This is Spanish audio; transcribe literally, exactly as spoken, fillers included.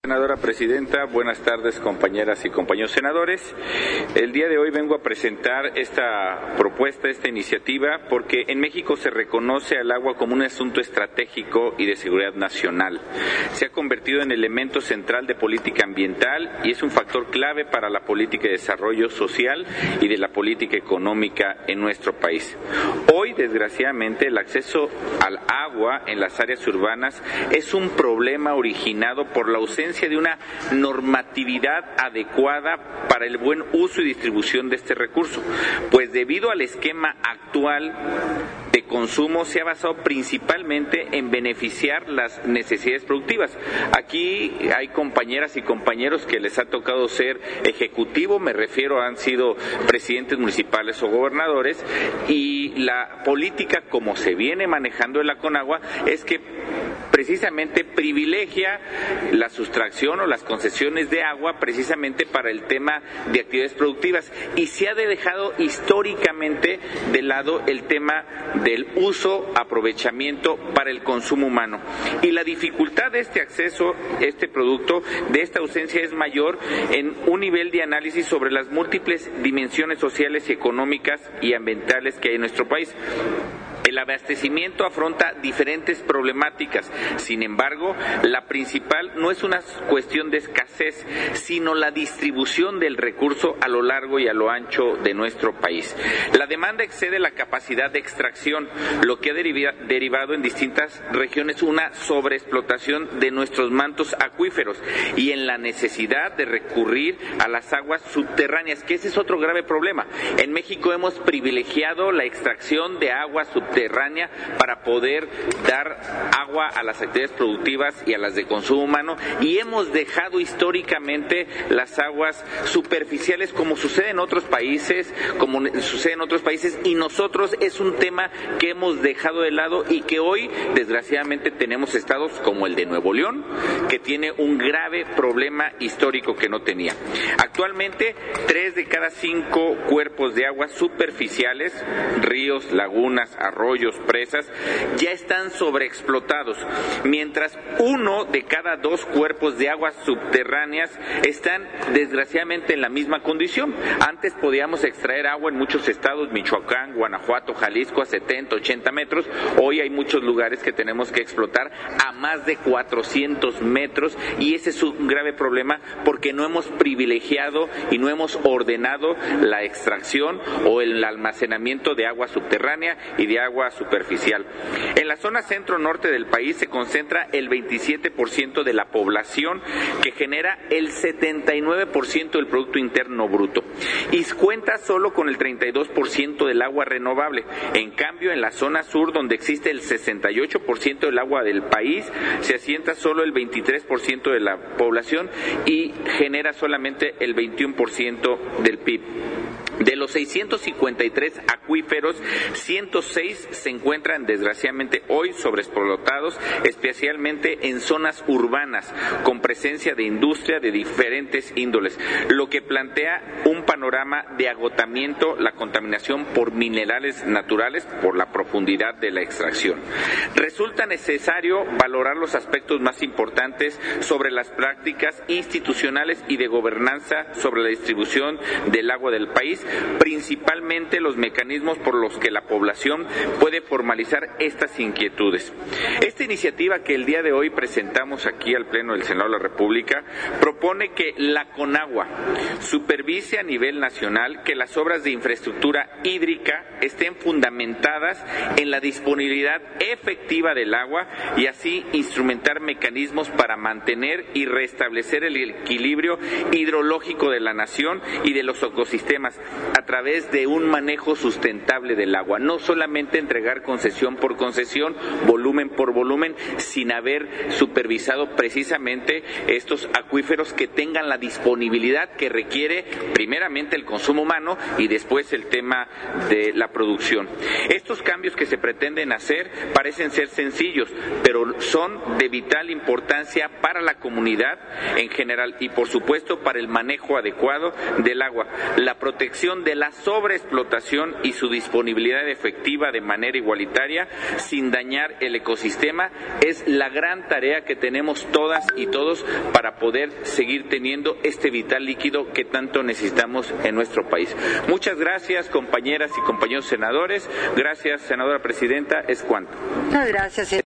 Senadora Presidenta, buenas tardes compañeras y compañeros senadores. El día de hoy vengo a presentar esta propuesta, esta iniciativa, porque en México se reconoce al agua como un asunto estratégico y de seguridad nacional. Se ha convertido en elemento central de política ambiental y es un factor clave para la política de desarrollo social y de la política económica en nuestro país. Hoy, desgraciadamente, el acceso al agua en las áreas urbanas es un problema originado por la ausencia de una normatividad adecuada para el buen uso y distribución de este recurso, pues debido al esquema actual de consumo se ha basado principalmente en beneficiar las necesidades productivas. Aquí hay compañeras y compañeros que les ha tocado ser ejecutivo, me refiero, han sido presidentes municipales o gobernadores, y la política como se viene manejando en la Conagua es que precisamente privilegia la sustracción o las concesiones de agua precisamente para el tema de actividades productivas, y se ha dejado históricamente de lado el tema del uso, aprovechamiento para el consumo humano. Y la dificultad de este acceso, este producto, de esta ausencia es mayor en un nivel de análisis sobre las múltiples dimensiones sociales y económicas y ambientales que hay en nuestro país. El abastecimiento afronta diferentes problemáticas. Sin embargo, la principal no es una cuestión de escasez, sino la distribución del recurso a lo largo y a lo ancho de nuestro país. La demanda excede la capacidad de extracción, lo que ha derivado en distintas regiones una sobreexplotación de nuestros mantos acuíferos y en la necesidad de recurrir a las aguas subterráneas, que ese es otro grave problema. En México hemos privilegiado la extracción de agua subterránea para poder dar agua a las actividades productivas y a las de consumo humano, y hemos dejado históricamente las aguas superficiales como sucede en otros países, como sucede en otros países, y nosotros es un tema que hemos dejado de lado y que hoy desgraciadamente tenemos estados como el de Nuevo León, que tiene un grave problema histórico que no tenía. Actualmente, tres de cada cinco cuerpos de agua superficiales, ríos, lagunas, arroyos, presas, ya están sobreexplotados, mientras uno de cada dos cuerpos de aguas subterráneas están desgraciadamente en la misma condición. Antes podíamos extraer agua en muchos estados, Michoacán, Guanajuato, Jalisco, a setenta, ochenta metros. Hoy hay muchos lugares que tenemos que explotar a más de cuatrocientos metros, y ese es un grave problema porque no hemos privilegiado y no hemos ordenado la extracción o el almacenamiento de agua subterránea y de agua superficial. En la zona centro-norte del país se concentra el veintisiete por ciento de la población, que genera el setenta y nueve por ciento del Producto Interno Bruto, y cuenta solo con el treinta y dos por ciento del agua renovable. En cambio, en la zona sur, donde existe el sesenta y ocho por ciento del agua del país, se asienta solo el veintitrés por ciento de la población y genera solamente el veintiuno por ciento del P I B. De los seiscientos cincuenta y tres acuíferos, ciento seis se encuentran desgraciadamente hoy sobreexplotados, especialmente en zonas urbanas, con presencia de industria de diferentes índoles, lo que plantea un panorama de agotamiento, la contaminación por minerales naturales por la profundidad de la extracción. Resulta necesario valorar los aspectos más importantes sobre las prácticas institucionales y de gobernanza sobre la distribución del agua del país, principalmente los mecanismos por los que la población puede formalizar estas inquietudes. Esta iniciativa que el día de hoy presentamos aquí al Pleno del Senado de la República propone que la Conagua supervise a nivel nacional que las obras de infraestructura hídrica estén fundamentadas en la disponibilidad efectiva del agua y así instrumentar mecanismos para mantener y restablecer el equilibrio hidrológico de la nación y de los ecosistemas a través de un manejo sustentable del agua. No solamente entregar concesión por concesión, volumen por volumen, sin haber supervisado precisamente estos acuíferos que tengan la disponibilidad que requiere primeramente el consumo humano y después el tema de la producción. Estos cambios que se pretenden hacer parecen ser sencillos, pero son de vital importancia para la comunidad en general y por supuesto para el manejo adecuado del agua. La protección disminución de la sobreexplotación y su disponibilidad efectiva de manera igualitaria sin dañar el ecosistema es la gran tarea que tenemos todas y todos para poder seguir teniendo este vital líquido que tanto necesitamos en nuestro país. Muchas gracias, compañeras y compañeros senadores. Gracias, senadora presidenta. Es cuanto. Muchas gracias.